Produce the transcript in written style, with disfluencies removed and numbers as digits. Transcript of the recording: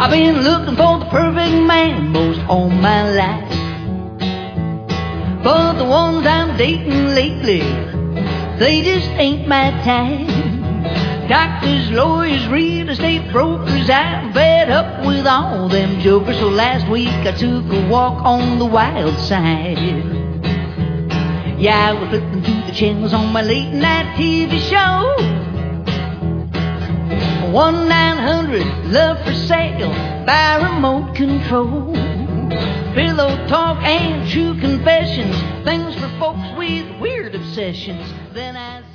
I've been looking for the perfect man most all my life, but the ones I'm dating lately, they just ain't my type. Doctors, lawyers, real estate brokers, I'm fed up with all them jokers. So last week I took a walk on the wild side. Yeah, I was flipping through the channels on my late night TV show. 1-900 Love for Sale by remote control. Pillow talk and true confessions, things for folks with weird obsessions. Then I